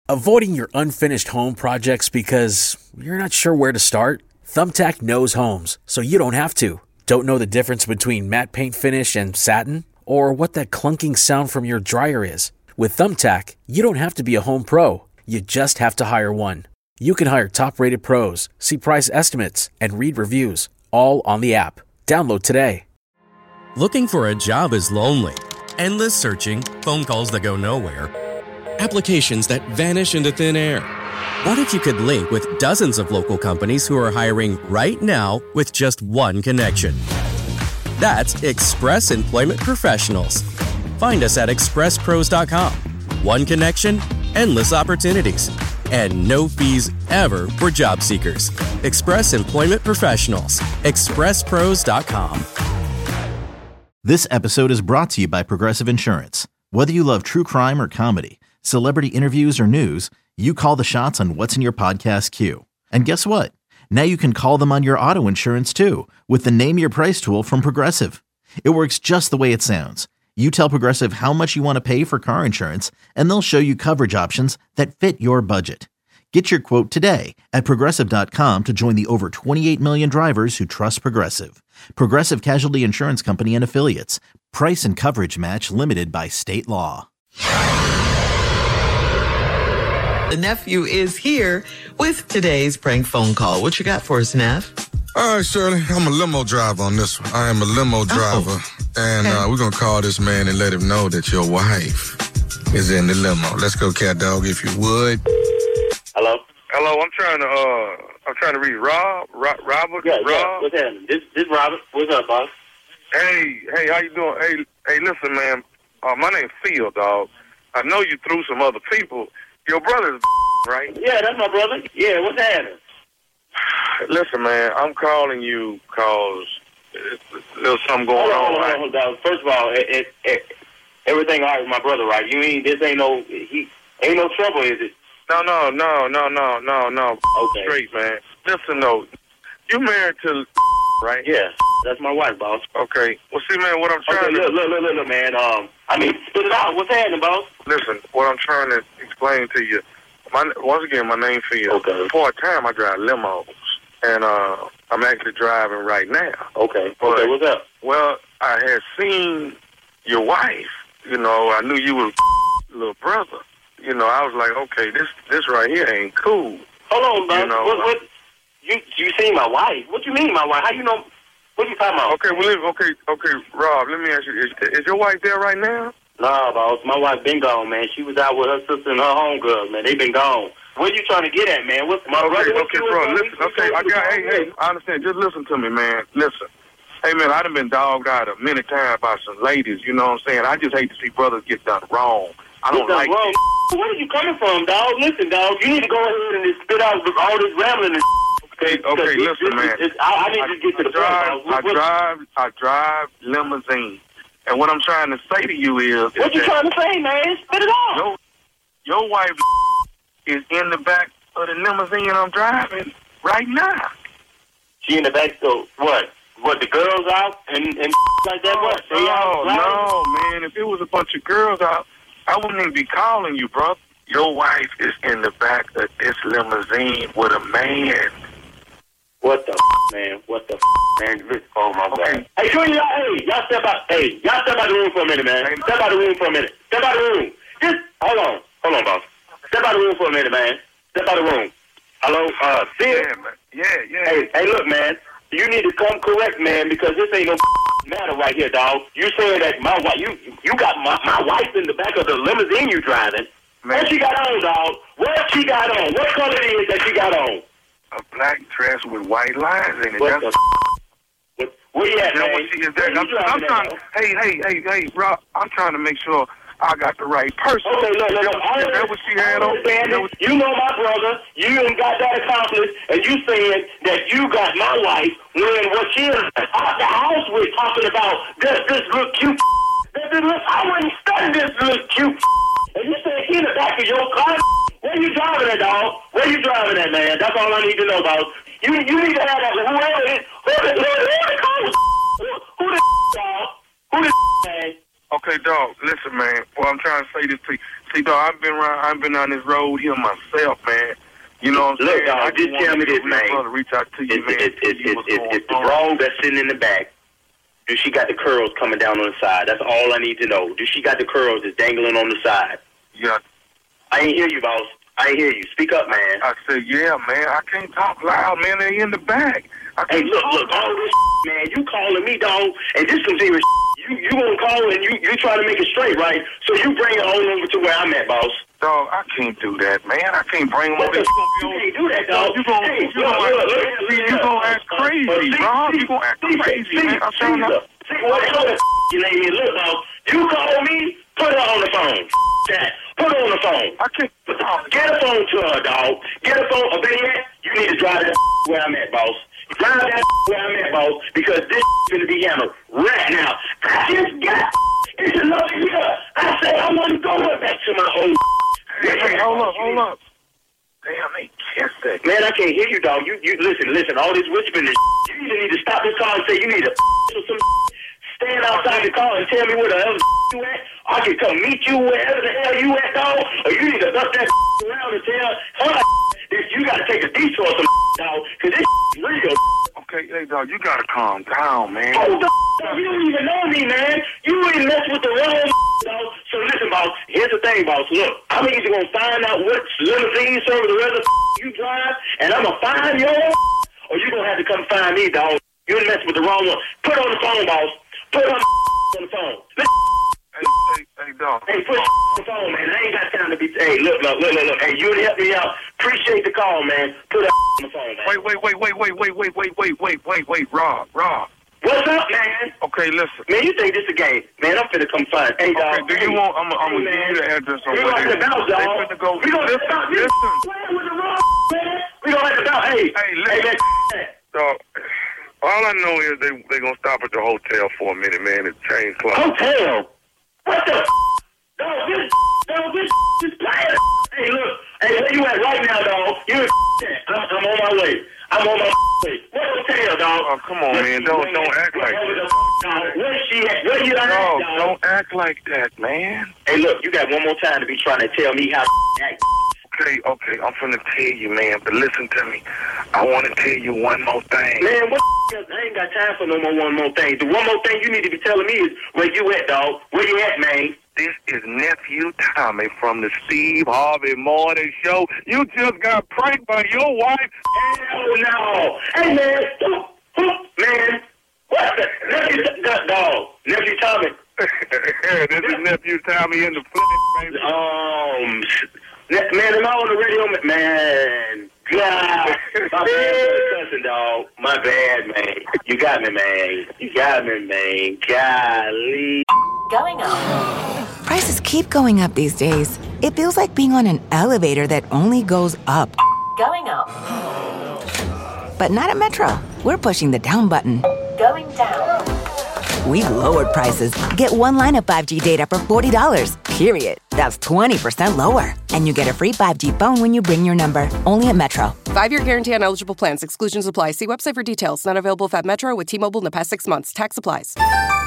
Avoiding your unfinished home projects because you're not sure where to start? Thumbtack knows homes, so you don't have to. Don't know the difference between matte paint finish and satin? Or what that clunking sound from your dryer is? With Thumbtack, you don't have to be a home pro. You just have to hire one. You can hire top-rated pros, see price estimates, and read reviews, all on the app. Download today. Looking for a job is lonely. Endless searching, phone calls that go nowhere, applications that vanish into thin air. What if you could link with dozens of local companies who are hiring right now with just one connection? That's Express Employment Professionals. Find us at expresspros.com. One connection, endless opportunities, and no fees ever for job seekers. Express Employment Professionals. expresspros.com. This episode is brought to you by Progressive Insurance. Whether you love true crime or comedy, celebrity interviews or news, you call the shots on what's in your podcast queue. And guess what? Now you can call them on your auto insurance too with the Name Your Price tool from Progressive. It works just the way it sounds. You tell Progressive how much you want to pay for car insurance, and they'll show you coverage options that fit your budget. Get your quote today at Progressive.com to join the over 28 million drivers who trust Progressive. Progressive Casualty Insurance Company and Affiliates. Price and coverage match limited by state law. The nephew is here with today's prank phone call. What you got for us, Neff? All right, Shirley, I'm a limo driver on this one. I am a limo driver, and we're going to call this man and let him know that your wife is in the limo. Let's go, cat dog, if you would. Hello? Hello, I'm trying to reach Rob. Robert? Yeah, Rob? yeah. What's happening? This Robert. What's up, boss? Hey, how you doing? Hey, listen, man. My name's Phil, dog. I know you threw some other people. Your brother's right? Yeah, that's my brother. Yeah, what's happening? Listen, man, I'm calling you because there's something going on. Hold on. First of all, everything all right with my brother, right? You mean this ain't no trouble, is it? No. Okay. Straight, man. Listen, though, you married to right? Yeah, that's my wife, boss. Okay. Well, see, man, what I'm trying to... Look, man. Spit it out. What's happening, boss? Listen, what I'm trying to explain to you, once again, my name's Phil. Okay. Part-time, I drive limos, and I'm actually driving right now. Okay. But, okay, what's up? Well, I had seen your wife. You know, I knew you was little brother. You know, I was like, okay, this right here ain't cool. Hold on, boss. You know, what? You seen my wife? What you mean, my wife? How you know? What you talking about? Okay, Rob, let me ask you, is your wife there right now? Nah, boss. My wife been gone, man. She was out with her sister and her homegirl, man. They been gone. What are you trying to get at, man? What's my brother? Okay, bro. Listen. Okay, hey, I understand. Just listen to me, man. Listen. Hey, man, I done been dogged out many times by some ladies. You know what I'm saying? I just hate to see brothers get done wrong. I don't like wrong. Where are you coming from, dog? Listen, dog. You need to go ahead and spit out all this rambling and Okay, listen, man. I need to get to the point. I drive limousine. And what I'm trying to say to you is... What you trying to say, man? Spit it out. Your wife is in the back of the limousine I'm driving right now. She in the back, so what? What, the girls out and like that? What? No, man. If it was a bunch of girls out, I wouldn't even be calling you, bro. Your wife is in the back of this limousine with a man. What the man? What the man? Oh, my God. Hey, y'all step out. Hey, y'all step out the room for a minute, man. Step out the room for a minute. Step out the room. Just, hold on, boss. Step out the room for a minute, man. Step out the room. Hello, Phil? Yeah. Hey, look, man. You need to come correct, man, because this ain't no matter right here, dog. You saying that my wife, you got my wife in the back of the limousine you driving. Man. What she got on, dog? What she got on? What color it is that she got on? A black dress with white lines in it. Where you at, man? I'm trying to, hey, Rob, I'm trying to make sure I got the right person. Okay, look. Is that what she had on? You know my brother. You ain't got that accomplished, and you saying that you got my wife when what she is out the house with talking about this little cute. I wouldn't study this little cute. And you saying she in the back of your car? Where you driving at, dog? Where you driving at, man? That's all I need to know about. You need to have that. Whoever it is, who the dog? Who the man? Okay, dog. Listen, man. Well, I'm trying to say this to you. See, dog, I've been on this road here myself, man. You know what I'm saying? Look, dog, just tell me this, man. Brother, reach out to you, man. It's the broad that's sitting in the back. Do she got the curls coming down on the side? That's all I need to know. Do she got the curls that's dangling on the side? Yeah. I ain't hear you, boss. I ain't hear you. Speak up, man. I said, yeah, man. I can't talk loud, man. They in the back. Hey, look, all this man, you calling me, dog, and this some serious you gonna call and you try to make it straight, right? So you bring it on over to where I'm at, boss. Dog, I can't do that, man. I can't bring them over. You can't do that, dog. You gonna act crazy, bro. You gonna act crazy, man. I'm trying to... See, what you name me? Look, dog, you call me, put her on the phone. That. Put her on the phone. I can't... Get a phone to her, dog. Get a phone. Yet, you need to drive that where I'm at, boss. Drive that where I'm at, boss, because this gonna be handled right now. I just got it's another year. I said I want to go back to my old. Hey, hold up. Damn, they kissed it. Man, I can't hear you, dog. You listen. All this whispering, you either need to stop this car and say you need to some stand outside the car and tell me where the hell you at. I can come meet you wherever the hell you at, dog. Or you need to bust that around and tell her you got to take a detour some dog, because this is real. Okay, hey, dog, you got to calm down, man. Oh, you don't even know me, man. You ain't mess with the wrong dog. So listen, boss, here's the thing, boss. Look, I'm either going to find out what limousine service the rest of you drive, and I'm going to find your or you going to have to come find me, dog. You done messed with the wrong one. Put her on the phone, boss. Put her on the phone. Hey, dog. Hey, put on the phone, man. I ain't got time to be... Hey, look. Hey, you help me out. Appreciate the call, man. Put her on the phone, man. Wait, Rob. What's up, man? Okay, listen. Man, you think this a game? Man, I'm finna come find. Hey, dog. Okay, do you want... I'm gonna give you the address on where they finna go. We gonna stop this playing with the wrong, man. We gonna have to stop. Hey, listen. Dog, all I know is they gonna stop at the hotel for a minute, man, and change clothes. Hotel? What the Dog, this is playing. Hey, look. Hey, where you at right now, dog? You I'm on my way. What hotel, dog? Oh, come on, man. Don't act like that. Where's she at? Where you at, dog? Dog? Don't act like that, man. Hey, look, you got one more time to be trying to tell me how to act. Okay, I'm finna tell you, man, but listen to me. I want to tell you one more thing. Man, I ain't got time for one more thing. The one more thing you need to be telling me is where you at, dog. Where you at, man? This is Nephew Tommy from the Steve Harvey Morning Show. You just got pranked by your wife. Hell no. Hey, man, man. What the dog? Nephew Tommy. This is Nephew Tommy in the flesh, baby. Man, am I on the radio? Man, God. My bad, cousin, dog. My bad, man. You got me, man. Golly. Going up. Prices keep going up these days. It feels like being on an elevator that only goes up. Going up. But not at Metro. We're pushing the down button. Going down. We've lowered prices. Get one line of 5G data for $40, period. That's 20% lower. And you get a free 5G phone when you bring your number. Only at Metro. 5-year guarantee on eligible plans. Exclusions apply. See website for details. Not available at Metro with T-Mobile in the past 6 months. Tax applies.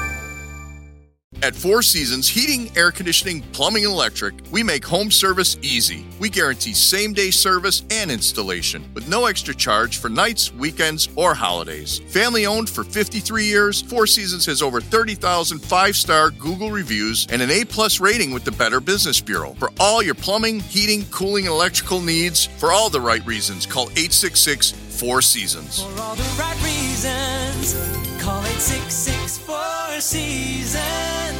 At Four Seasons Heating, Air Conditioning, Plumbing, and Electric, we make home service easy. We guarantee same-day service and installation with no extra charge for nights, weekends, or holidays. Family-owned for 53 years, Four Seasons has over 30,000 5-star Google reviews and an A+ rating with the Better Business Bureau. For all your plumbing, heating, cooling, and electrical needs, for all the right reasons, call 866-4 Seasons. For all the right reasons, call 866-4 Seasons.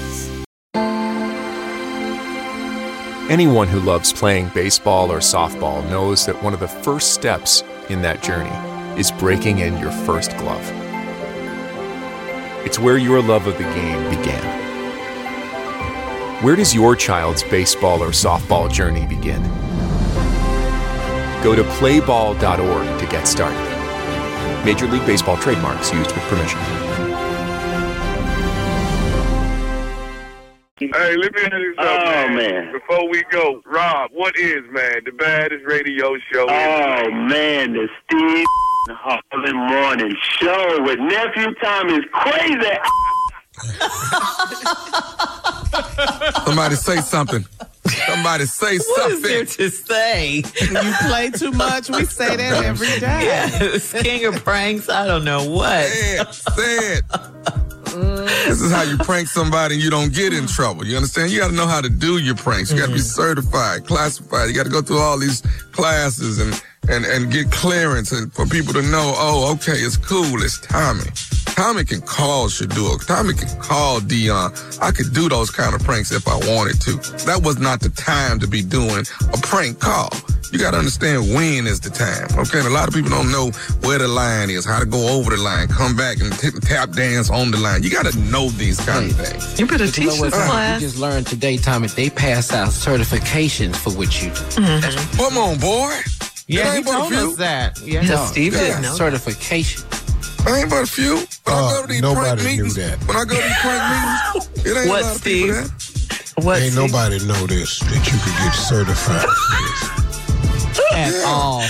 Anyone who loves playing baseball or softball knows that one of the first steps in that journey is breaking in your first glove. It's where your love of the game began. Where does your child's baseball or softball journey begin? Go to playball.org to get started. Major League Baseball trademarks used with permission. Hey, let me ask you something, man. Before we go, Rob, what is, man, the baddest radio show? Man, the Steve Harvey Morning Show with Nephew Tom is crazy. Somebody say something. Somebody say What something. is there to say? You play too much. We say that every day. Yes, king of pranks. I don't know what. Say it. This is how you prank somebody and you don't get in trouble. You understand? You got to know how to do your pranks. You got to be certified, classified. You got to go through all these classes and get clearance and for people to know, oh, okay, it's cool. It's Tommy. Tommy can call Shador. Tommy can call Dion. I could do those kind of pranks if I wanted to. That was not the time to be doing a prank call. You got to understand when is the time, okay? And a lot of people don't know where the line is, how to go over the line, come back and tap dance on the line. You got to know these kind of things. You better teach this class. You just learned today, Tommy, they pass out certifications for what you do. Come on, boy. Yeah, It he ain't but a told few. us that. Yeah, Yeah, Steve didn't know. certification. I ain't but a few. When I go to these prank meetings, when I go to these prank meetings, it ain't What, a lot of people there. What, Ain't Steve? nobody know this, that you could get certified for this. At all.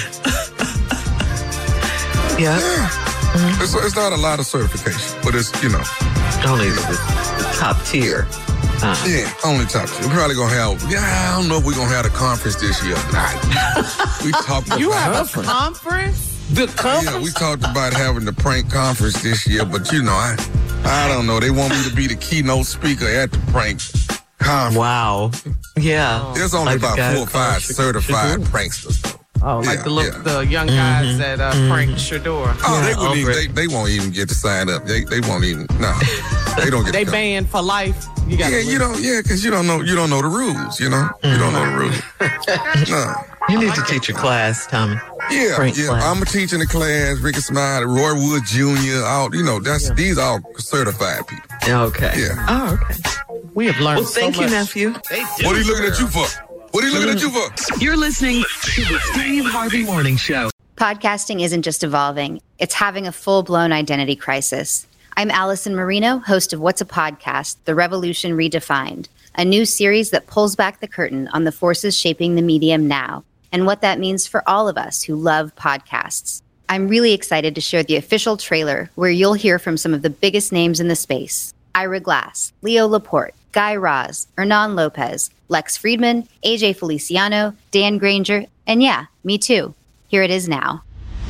Yeah. It's not a lot of certification, but it's, you know. Only the top tier. Yeah, only top tier. We're probably going to have, I don't know if we're going to have a conference this year. We talked about You have a conference? The conference? Yeah, we talked about having the prank conference this year, but you know, I don't know. They want me to be the keynote speaker at the prank conference. Wow. Yeah. There's only Like the about guy 4 or 5 certified Shador. pranksters, though. Oh, like the young guys that prank Shador. Oh, they won't even get to sign up. They won't even. No, they don't get. They to come. banned for life. You got because you don't know the rules. You know, you don't know the rules. No. You need to teach a class, Tommy. Yeah, Prank class. I'm a teacher in the class. Ricky Smiley, Roy Wood Jr. All these all certified people. Okay. Yeah. Oh, okay. We have learned Well, thank so you, much. nephew. What are you looking at you for? What are you looking at you for? You're listening to the Steve Harvey Morning Show. Podcasting isn't just evolving, it's having a full-blown identity crisis. I'm Allison Marino, host of What's a Podcast? The Revolution Redefined, a new series that pulls back the curtain on the forces shaping the medium now and what that means for all of us who love podcasts. I'm really excited to share the official trailer where you'll hear from some of the biggest names in the space. Ira Glass, Leo Laporte, Guy Raz, Hernan Lopez, Lex Friedman, AJ Feliciano, Dan Granger, and yeah, me too. Here it is now.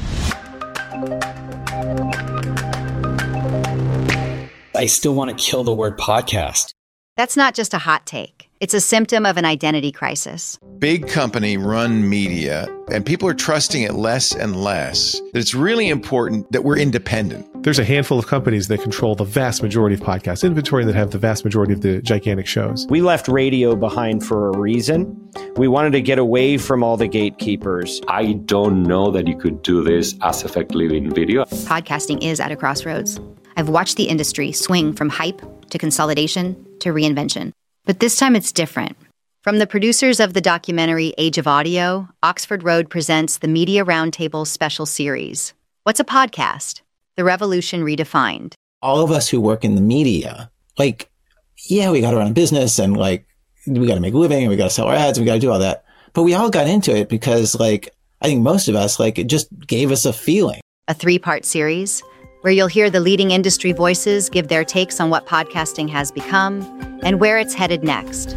I still want to kill the word podcast. That's not just a hot take. It's a symptom of an identity crisis. Big company run media, and people are trusting it less and less. It's really important that we're independent. There's a handful of companies that control the vast majority of podcast inventory that have the vast majority of the gigantic shows. We left radio behind for a reason. We wanted to get away from all the gatekeepers. I don't know that you could do this as effectively in video. Podcasting is at a crossroads. I've watched the industry swing from hype to consolidation to reinvention. But this time it's different. From the producers of the documentary Age of Audio, Oxford Road presents the Media Roundtable special series. What's a podcast? The Revolution Redefined. All of us who work in the media, we got to run a business and we got to make a living and we got to sell our ads and we got to do all that. But we all got into it because I think most of us, it just gave us a feeling. A 3-part series where you'll hear the leading industry voices give their takes on what podcasting has become and where it's headed next.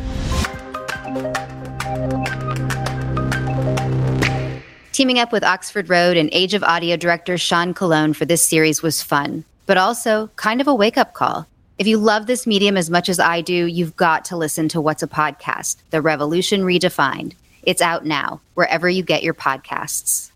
Teaming up with Oxford Road and Age of Audio director Sean Colon for this series was fun, but also kind of a wake-up call. If you love this medium as much as I do, you've got to listen to What's a Podcast? The Revolution Redefined. It's out now, wherever you get your podcasts.